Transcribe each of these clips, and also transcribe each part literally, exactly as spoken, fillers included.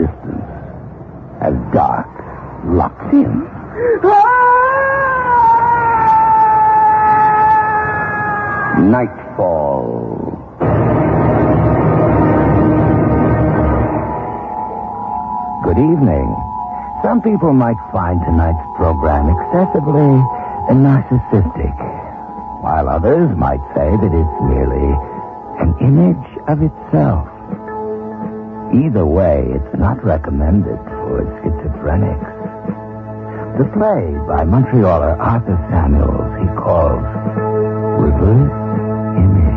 distance, as dark locks in. Nightfall. Good evening. Some people might find tonight's program excessively narcissistic, while others might say that it's merely an image of itself. Either way, it's not recommended for schizophrenics. The play by Montrealer Arthur Samuels he calls Reverse Image.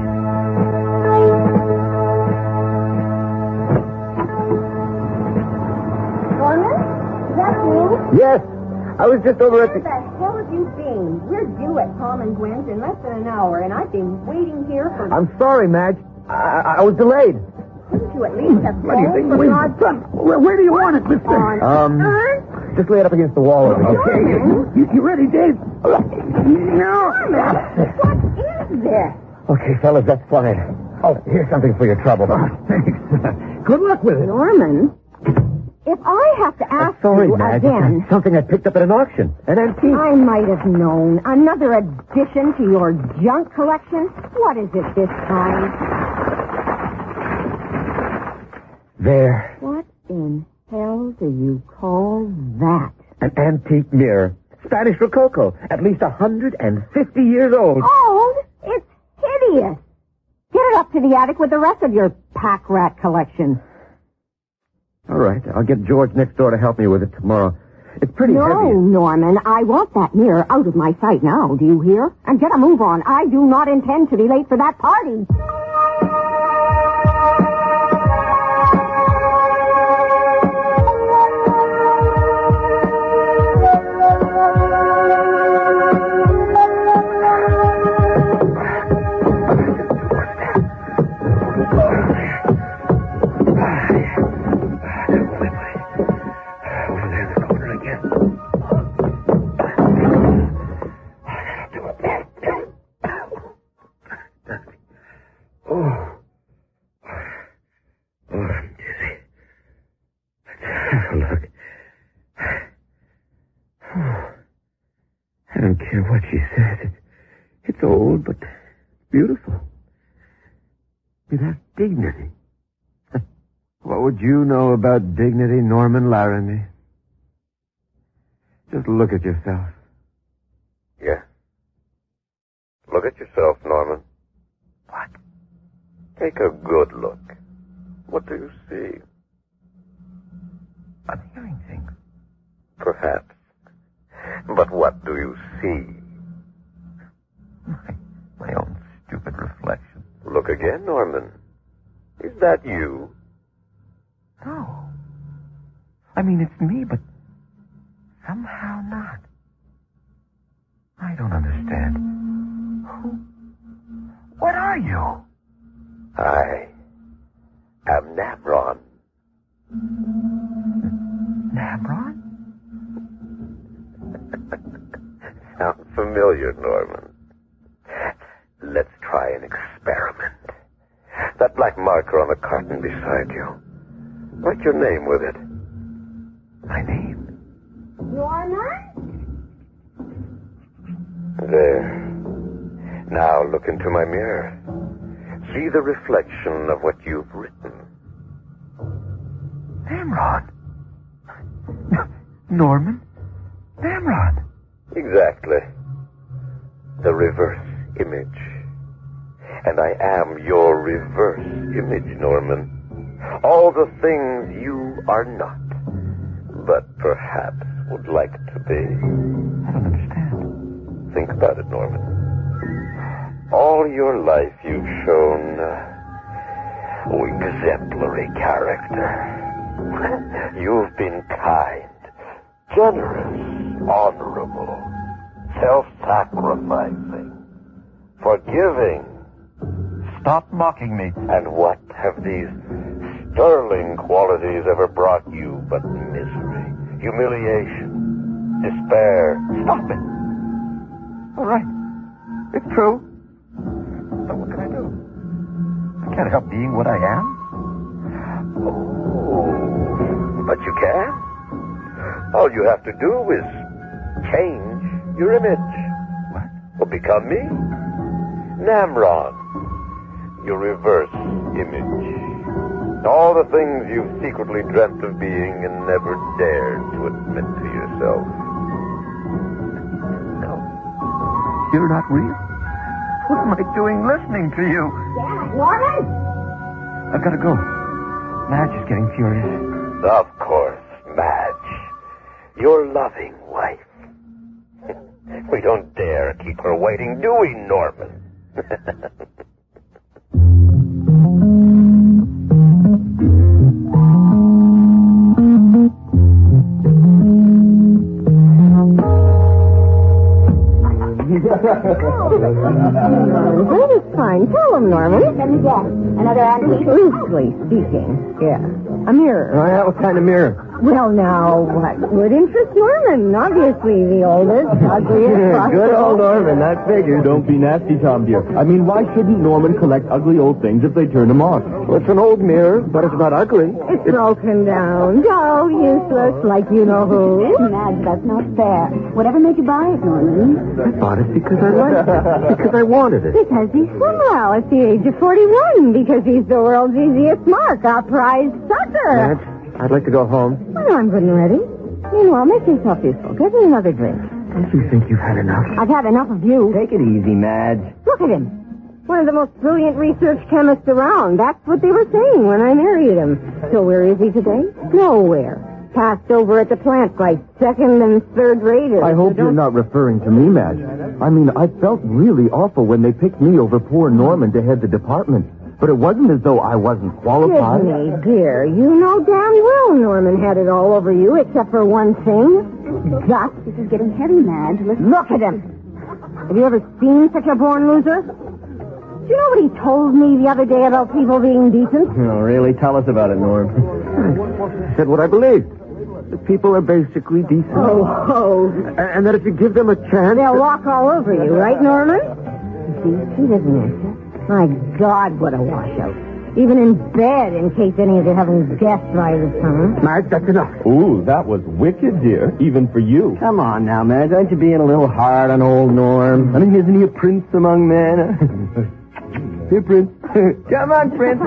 Norman? Is that you? Yes. I was just over Where at the... the hell have you been? We're due at Tom and Gwen's in less than an hour, and I've been waiting here for... I'm sorry, Madge. I, I was delayed. Couldn't you at least have What do you think? phoned for Wait, God's son, where, where do you want it, mister? on Um, Earth? just lay it up against the wall over here. Okay. You, you ready, Dave? No. Norman, what is this? Okay, fellas, that's fine. Oh, here's something for your trouble. Oh, thanks. Good luck with it. Norman, if I have to ask Uh, sorry, you Madge. again... It's something I picked up at an auction. An antique. I might have known. Another addition to your junk collection? What is it this time? There. What in hell do you call that? An antique mirror. Spanish Rococo. At least one hundred fifty years old. Old? It's hideous. Get it up to the attic with the rest of your pack rat collection. All right. I'll get George next door to help me with it tomorrow. It's pretty no, heavy. No, Norman. I want that mirror out of my sight now. Do you hear? And get a move on. I do not intend to be late for that party. What she said. It's old, but beautiful. It has dignity. What would you know about dignity, Norman Laramie? Just look at yourself. Yeah. Look at yourself, Norman. What? Take a good look. What do you see? I'm hearing things. Perhaps. But what do you see? My, my own stupid reflection. Look again, Norman. Is that you? No. I mean, it's me, but somehow not. I don't understand. Who? What are you? I am Namron. Namron? Sounds familiar, Norman. Let's try an experiment. That black marker on the carton beside you. Write your name with it. My name? Norman? There. Now look into my mirror. See the reflection of what you've written. Namron? Norman? Namron? Exactly. The reverse image. And I am your reverse image, Norman. All the things you are not, but perhaps would like to be. I don't understand. Think about it, Norman. All your life you've shown uh, exemplary character. You've been kind, generous, honorable, self-sacrificing, forgiving. Stop mocking me. And what have these sterling qualities ever brought you but misery, humiliation, despair? Stop it. All right. It's true. But what can I do? I can't help being what I am. Oh, But you can. All you have to do is change your image. What? Well, become me. Namron. Your reverse image. All the things you've secretly dreamt of being and never dared to admit to yourself. No. You're not real. What am I doing listening to you? Damn it, Norman! I've got to go. Madge is getting furious. Of course, Madge. Your loving wife. We don't dare keep her waiting, do we, Norman? That is fine. Tell him, Norman. Let me guess. Another antique? Loosely speaking, yeah. A mirror. Oh, yeah? What kind of mirror? Well, now, what would interest Norman? Obviously, the oldest, ugliest. Good old Norman, that figures. Don't be nasty, Tom, dear. I mean, why shouldn't Norman collect ugly old things if they turn him on? Well, it's an old mirror, but it's not ugly. It's broken down. Dull, useless, like you know who. Madge, that's not fair. Whatever made you buy it, Norman? I bought it because I liked it. Because I wanted it. Because he's swell at the age of forty-one. Because he's the world's easiest mark, a prize sucker. Madge, I'd like to go home. Well, I'm good and ready. Meanwhile, make yourself useful. Get me another drink. Don't you think you've had enough? I've had enough of you. Take it easy, Madge. Look at him. One of the most brilliant research chemists around. That's what they were saying when I married him. So where is he today? Nowhere. Passed over at the plant by second and third raters. I hope So you're not referring to me, Madge. I mean, I felt really awful when they picked me over poor Norman to head the department. But it wasn't as though I wasn't qualified. Sydney, dear, you know damn well Norman had it all over you, except for one thing. Guts. This is getting heavy, Madge. Listen. Look at him. Have you ever seen such a born loser? Do you know what he told me the other day about people being decent? Oh, really? Tell us about it, Norm. I said what I believed. That people are basically decent. Oh, oh. And, and that if you give them a chance... They'll walk all over you, right, Norman? See, he doesn't answer. My God, what a washout. Even in bed, in case any of you haven't guessed by this time. Madge, that's enough. Ooh, that was wicked, dear. Even for you. Come on now, Madge. Aren't you being a little hard on old Norm? I mean, isn't he a prince among men? Here, Prince. Come on, Prince.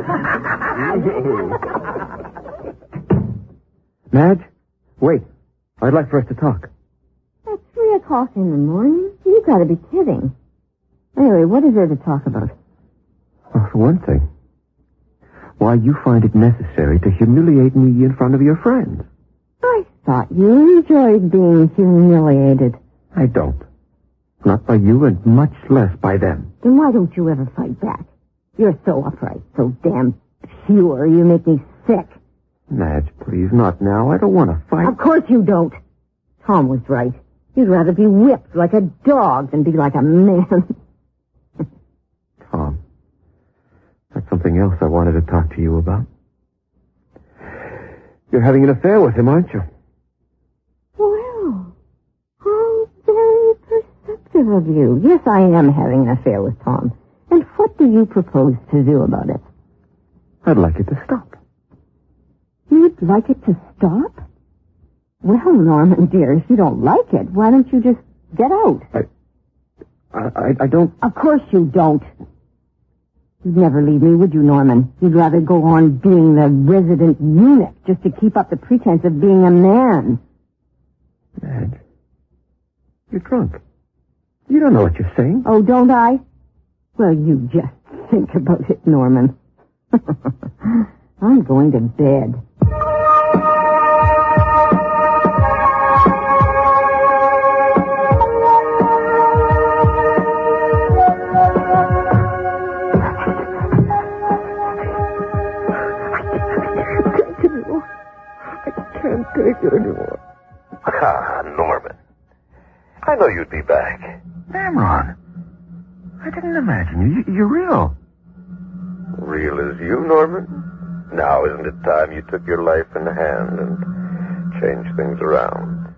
Madge, wait. I'd like for us to talk. At three o'clock in the morning? You've got to be kidding. Anyway, what is there to talk about? Well, for one thing, why you find it necessary to humiliate me in front of your friends. I thought you enjoyed being humiliated. I don't. Not by you and much less by them. Then why don't you ever fight back? You're so upright, so damn pure, you make me sick. Madge, please, not now. I don't want to fight. Of course you don't. Tom was right. You'd rather be whipped like a dog than be like a man. Tom, that's something else I wanted to talk to you about. You're having an affair with him, aren't you? Well, how very perceptive of you. Yes, I am having an affair with Tom. And what do you propose to do about it? I'd like it to stop. You'd like it to stop? Well, Norman, dear, if you don't like it, why don't you just get out? I, I, I don't... Of course you don't. You'd never leave me, would you, Norman? You'd rather go on being the resident eunuch just to keep up the pretense of being a man. Madge, you're drunk. You don't know what you're saying. Oh, don't I? Well, you just think about it, Norman. I'm going to bed. Take it anymore. Ah, Norman. I know you'd be back. Namron, I didn't imagine you. You're real. Real as you, Norman? Now isn't it time you took your life in hand and changed things around?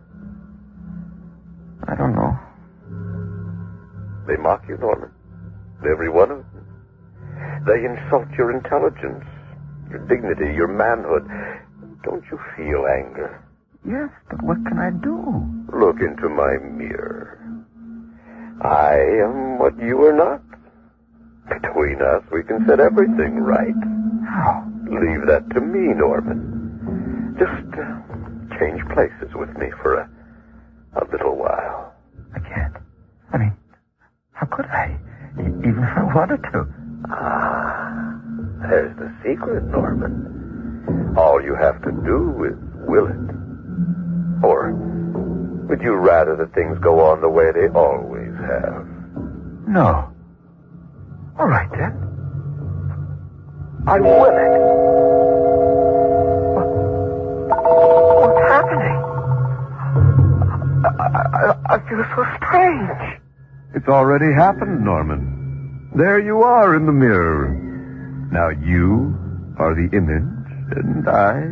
I don't know. They mock you, Norman. Every one of them. They insult your intelligence, your dignity, your manhood. Don't you feel anger? Yes, but what can I do? Look into my mirror. I am what you are not. Between us, we can set everything right. How? Leave that to me, Norman. Just uh, change places with me for a, a little while. I can't. I mean, how could I? E- even if I wanted to. Ah, there's the secret, Norman. All you have to do is will it. Or would you rather that things go on the way they always have? No. All right, then. I will it. What, what's happening? I, I, I feel so strange. It's already happened, Norman. There you are in the mirror. Now you are the image, and I...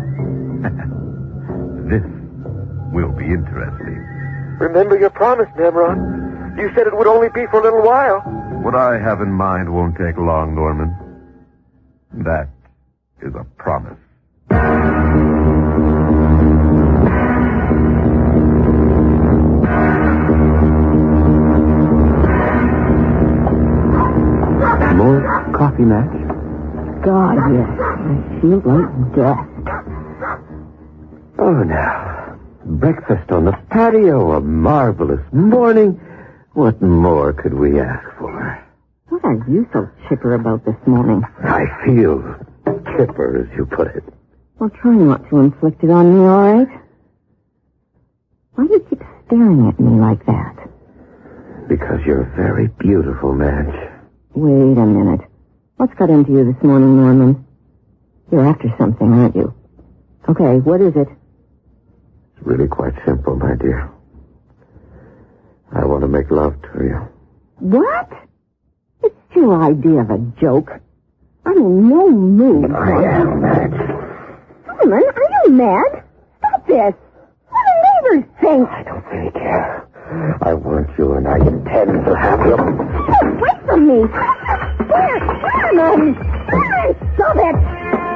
This will be interesting. Remember your promise, Namron. You said it would only be for a little while. What I have in mind won't take long, Norman. That is a promise. More coffee, Max? God, yes. I feel like death. Oh, now. Breakfast on the patio, a marvelous morning. What more could we ask for? What are you so chipper about this morning? I feel chipper, as you put it. Well, try not to inflict it on me, all right? Why do you keep staring at me like that? Because you're very beautiful, Madge. Wait a minute. What's got into you this morning, Norman? You're after something, aren't you? Okay, what is it? It's really quite simple, my dear. I want to make love to you. What? It's your idea of a joke. I'm in no mood. I am, Madge. Norman, are you mad? Stop this. What do neighbors think? I don't really care. I want you, and I intend to have you. Get away from me. Where? Norman! Norman, stop it!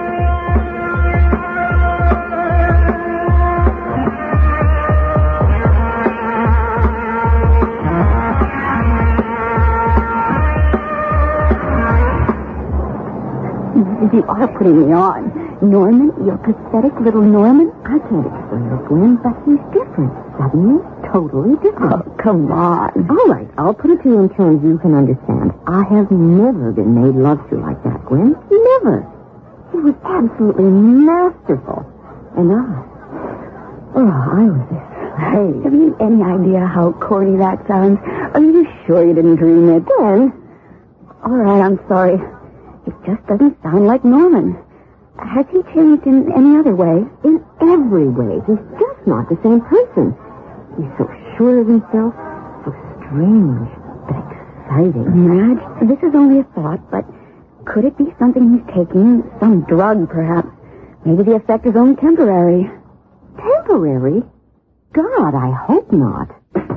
You are putting me on. Norman, you're pathetic little Norman. I can't explain it, Gwen, but he's different. Suddenly, totally different. Oh, come on. All right, I'll put it to you in terms you can understand. I have never been made love to like that, Gwen. Never. He was absolutely masterful. And I... Oh, I was this. Hey, have you any idea how corny that sounds? Are you sure you didn't dream it? Gwen. All right, I'm sorry. It just doesn't sound like Norman. Has he changed in any other way? In every way. He's just not the same person. He's so sure of himself, so strange, but exciting. Madge, this is only a thought, but could it be something he's taking? Some drug, perhaps? Maybe the effect is only temporary. Temporary? God, I hope not.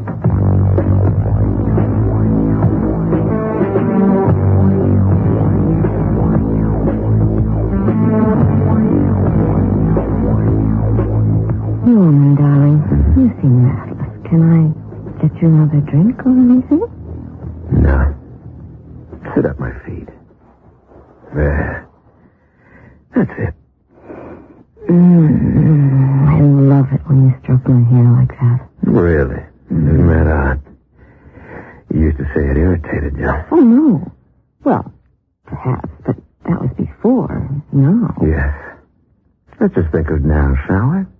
Norman, darling, you seem restless. Can I get you another drink or anything? No. Sit at my feet. There. That's it. Mm, I love it when you stroke my hair like that. Really? Isn't that odd? You used to say it irritated you. Oh, no. Well, perhaps, but that was before. No. Yes. Let's just think of now, shall we?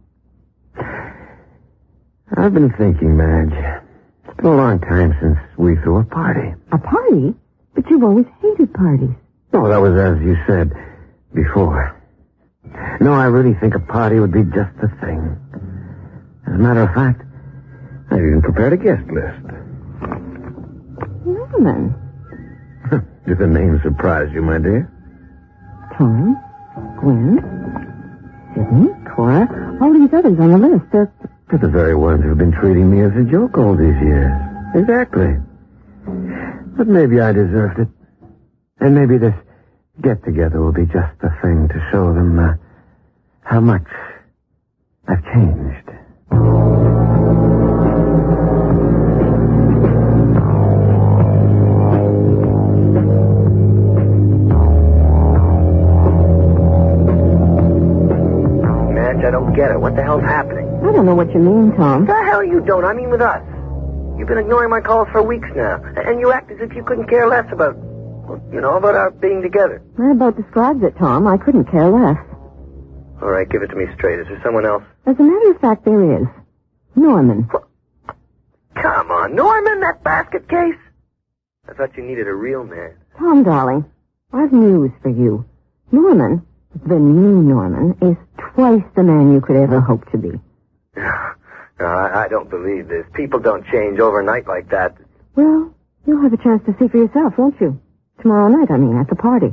I've been thinking, Madge. It's been a long time since we threw a party. A party? But you've always hated parties. Oh, that was as you said before. No, I really think a party would be just the thing. As a matter of fact, I've even prepared a guest list. Norman. Did the name surprise you, my dear? Tom, Gwen, Sidney, Cora, all these others on the list. They're... They're the very ones who've been treating me as a joke all these years. Exactly. But maybe I deserved it. And maybe this get-together will be just the thing to show them uh, how much I've changed. Madge, I don't get it. What the hell's happening? I don't know what you mean, Tom. The hell you don't. I mean with us. You've been ignoring my calls for weeks now, and you act as if you couldn't care less about, well, you know, about our being together. That about describes it, Tom. I couldn't care less. All right, give it to me straight. Is there someone else? As a matter of fact, there is. Norman. Come on, Norman, that basket case? I thought you needed a real man. Tom, darling, I've news for you. Norman, the new Norman, is twice the man you could ever hope to be. No, I, I don't believe this. People don't change overnight like that. Well, you'll have a chance to see for yourself, won't you? Tomorrow night, I mean, at the party.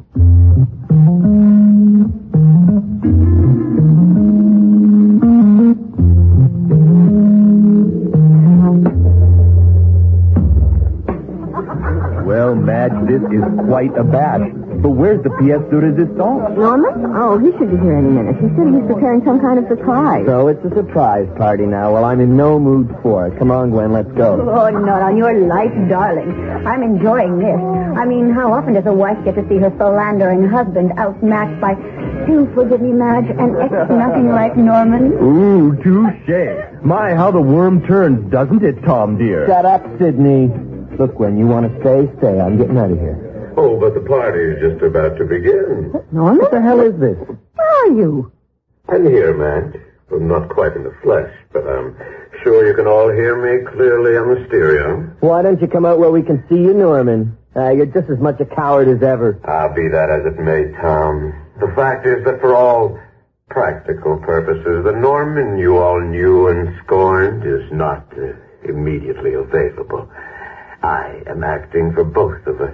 Well, Madge, this is quite a bash. But where's the pièce de résistance? Norman? Oh, he should be here any minute. He said he's preparing some kind of surprise. So it's a surprise party now. Well, I'm in no mood for it. Come on, Gwen, let's go. Oh, not on your life, darling. I'm enjoying this. I mean, how often does a wife get to see her philandering husband outmatched by, do forgive me, Madge, an ex nothing like Norman? Ooh, touche. My, how the worm turns, doesn't it, Tom, dear? Shut up, Sidney. Look, Gwen, you want to stay? Stay. I'm getting out of here. Oh, but the party is just about to begin. Norman? What the hell is this? Where are you? I'm here, Madge. Well, not quite in the flesh, but I'm sure you can all hear me clearly on the stereo. Why don't you come out where we can see you, Norman? Uh, you're just as much a coward as ever. Ah, be that as it may, Tom. The fact is that for all practical purposes, the Norman you all knew and scorned is not uh, immediately available. I am acting for both of us.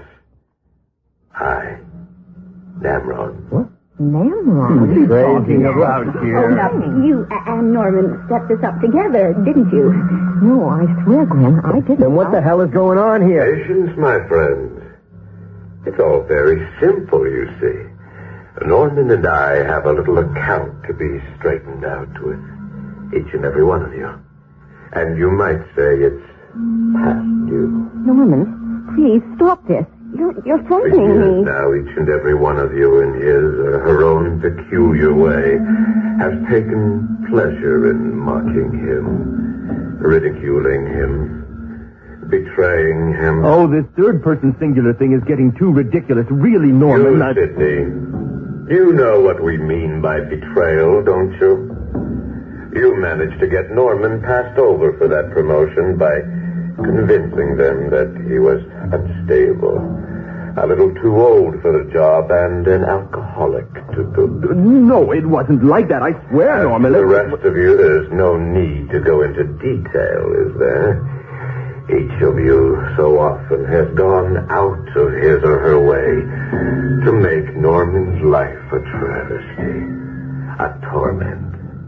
I, Namrod. What? Namrod? What are you talking about here? Oh, now, you and Norman set this up together, didn't you? No, I swear, Gwen, I didn't. Then what the hell is going on here? Patience, my friends. It's all very simple, you see. Norman and I have a little account to be straightened out with each and every one of you. And you might say it's past due. Norman, please, stop this. You're, you're frightening For years me. now, each and every one of you in his or her own peculiar way has taken pleasure in mocking him, ridiculing him, betraying him. Oh, this third-person singular thing is getting too ridiculous. Really, Norman. You, I... Sidney, you know what we mean by betrayal, don't you? You managed to get Norman passed over for that promotion by convincing them that he was unstable, a little too old for the job, and an alcoholic to boot. No, it wasn't like that. I swear, As Norman. the rest of you, there's no need to go into detail, is there? Each of you so often has gone out of his or her way to make Norman's life a travesty, a torment.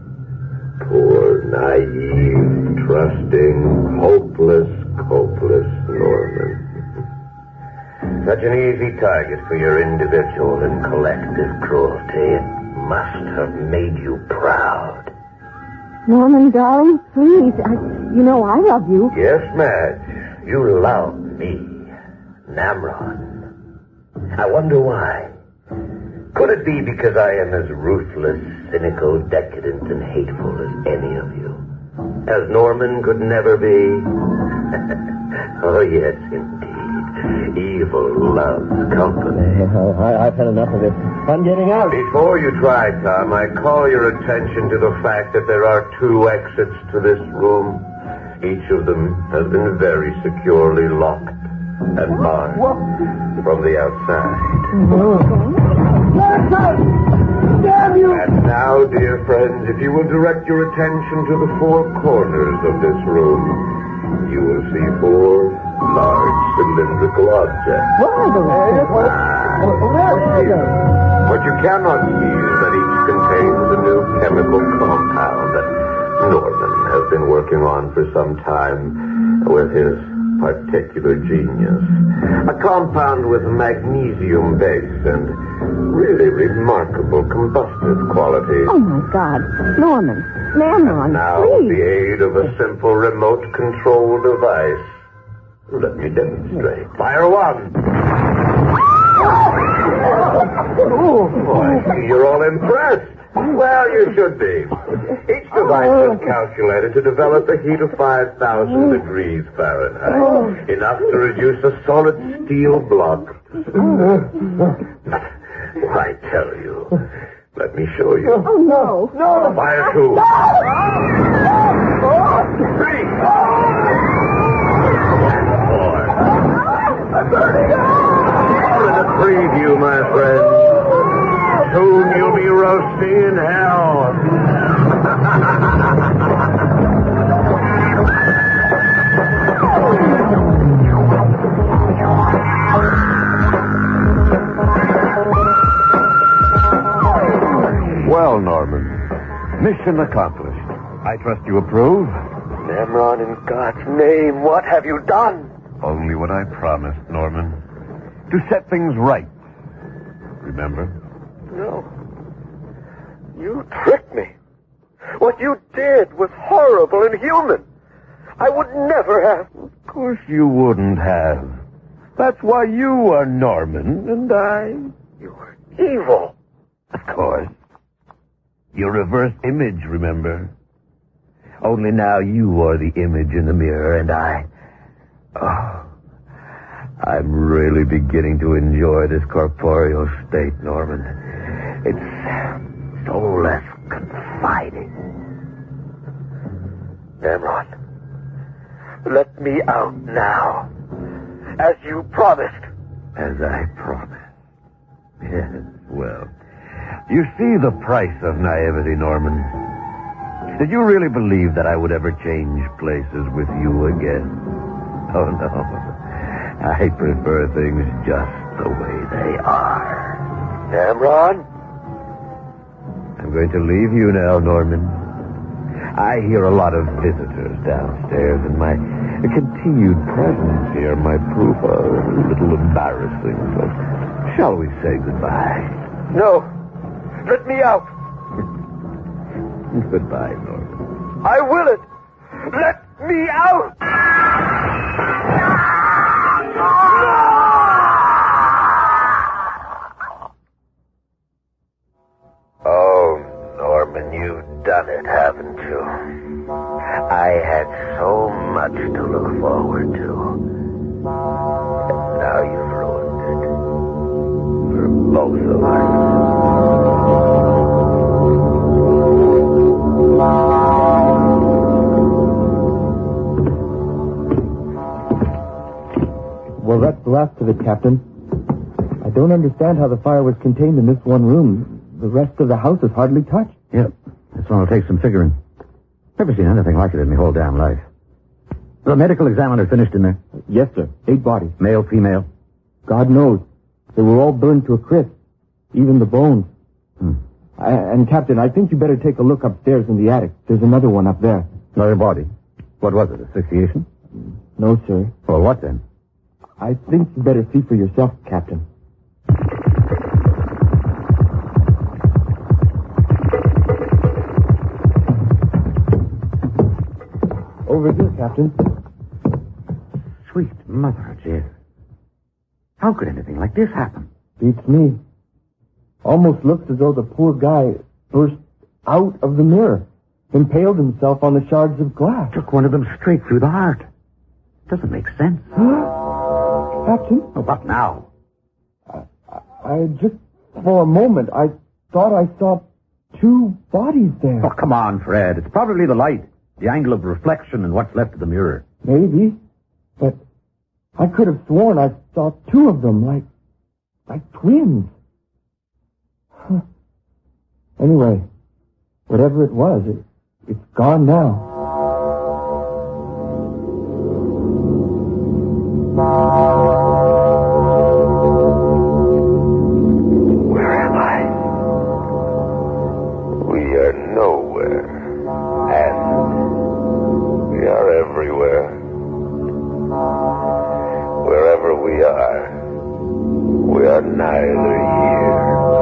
Poor, naive, trusting, hopeless, hopeless Norman. Such an easy target for your individual and collective cruelty. It must have made you proud. Norman, darling, please. I, you know I love you. Yes, Madge, you love me, Namrod. I wonder why. Could it be because I am as ruthless, cynical, decadent, and hateful as any of you? As Norman could never be? Oh, yes, indeed. Evil loves company. I, I've had enough of it. I'm getting out. Before you try, Tom, I call your attention to the fact that there are two exits to this room. Each of them has been very securely locked and barred from the outside. Damn you! And now, dear friends, if you will direct your attention to the four corners of this room, you will see four large cylindrical objects. What are those? Ah, what you cannot see is that each contains a new chemical compound that Norman has been working on for some time with his particular genius. A compound with magnesium base and really remarkable combustive qualities. Oh, my God. Norman. Namron, Now, please. with the aid of a simple remote control device, let me demonstrate. Fire one. Oh, boy, you're all impressed. Well, you should be. Each device is calculated to develop a heat of five thousand degrees Fahrenheit, enough to reduce a solid steel block. I tell you. Let me show you. Oh, no. No. Fire two. Three. Four. I'm burning up. In a preview, my friend. Soon you'll be roasting in hell. Well, Norman, mission accomplished. I trust you approve. Namron, in God's name, what have you done? Only what I promised, Norman. To set things right. Remember? No. You tricked me. What you did was horrible and inhuman. I would never have. Of course you wouldn't have. That's why you are Norman, and I... You were evil. Of course. Your reverse image, remember? Only now you are the image in the mirror, and I... Oh... I'm really beginning to enjoy this corporeal state, Norman. It's so less confining. Namron, let me out now, as you promised. As I promised. Yes, well, you see the price of naivety, Norman. Did you really believe that I would ever change places with you again? Oh, no. I prefer things just the way they are. Namron? I'm going to leave you now, Norman. I hear a lot of visitors downstairs, and my continued presence here might prove a little embarrassing. So, shall we say goodbye? No. Let me out. Goodbye, Norman. I will it. Let me out. Oh, Norman, you've done it, haven't you? I had so much to look forward to. And now you've ruined it. For both of us. Well, that's the last of it, Captain. I don't understand how the fire was contained in this one room. The rest of the house is hardly touched. Yep. This one will take some figuring. Never seen anything like it in my whole damn life. The medical examiner finished in there? Yes, sir. Eight bodies. Male, female? God knows. They were all burned to a crisp. Even the bones. Hmm. I, and, Captain, I think you better take a look upstairs in the attic. There's another one up there. Another body? What was it, asphyxiation? No, sir. Well, what then? I think you better see for yourself, Captain. Over here, Captain. Sweet mother of Jesus. How could anything like this happen? Beats me. Almost looks as though the poor guy burst out of the mirror, impaled himself on the shards of glass. Took one of them straight through the heart. Doesn't make sense. Captain? Oh, what now? I, I just, for a moment, I thought I saw two bodies there. Oh, come on, Fred. It's probably the light. The angle of reflection and what's left of the mirror. Maybe. But I could have sworn I saw two of them, like, like twins. Huh. Anyway, whatever it was, it, it's gone now. Where am I? We are nowhere. And we are everywhere. Wherever we are, we are neither here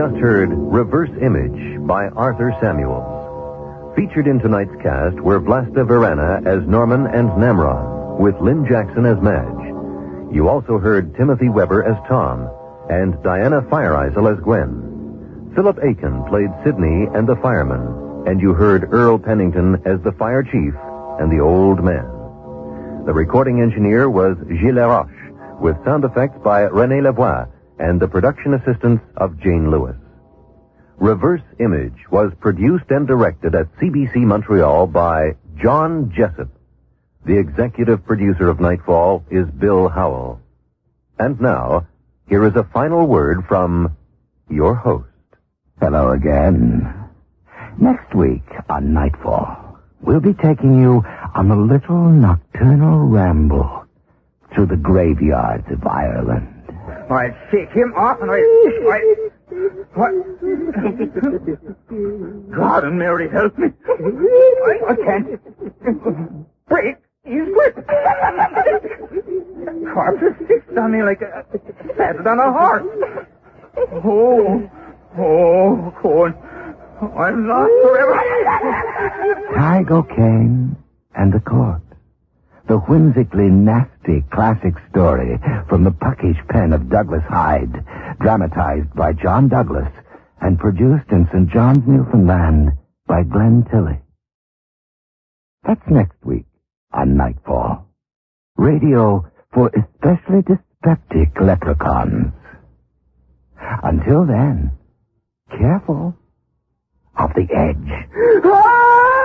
just heard Reverse Image by Arthur Samuels. Featured in tonight's cast were Vlasta Verena as Norman and Namron, with Lynn Jackson as Madge. You also heard Timothy Weber as Tom, and Diana Fireisel as Gwen. Philip Aiken played Sidney and the fireman, and you heard Earl Pennington as the fire chief and the old man. The recording engineer was Gilles Laroche, with sound effects by René Lavoie, and the production assistance of Jane Lewis. Reverse Image was produced and directed at C B C Montreal by John Jessup. The executive producer of Nightfall is Bill Howell. And now, here is a final word from your host. Hello again. Next week on Nightfall, we'll be taking you on a little nocturnal ramble through the graveyards of Ireland. I'd shake him off and I... I... What? God and Mary help me. I, I can't break his grip. Corpse fixed on me like a saddled on a horse. Oh, oh, Cohen. I'm lost forever. Tyge O'Kane and the Court. The whimsically nasty classic story from the puckish pen of Douglas Hyde, dramatized by John Douglas and produced in Saint John's, Newfoundland by Glenn Tilley. That's next week on Nightfall. Radio for especially dyspeptic leprechauns. Until then, careful of the edge.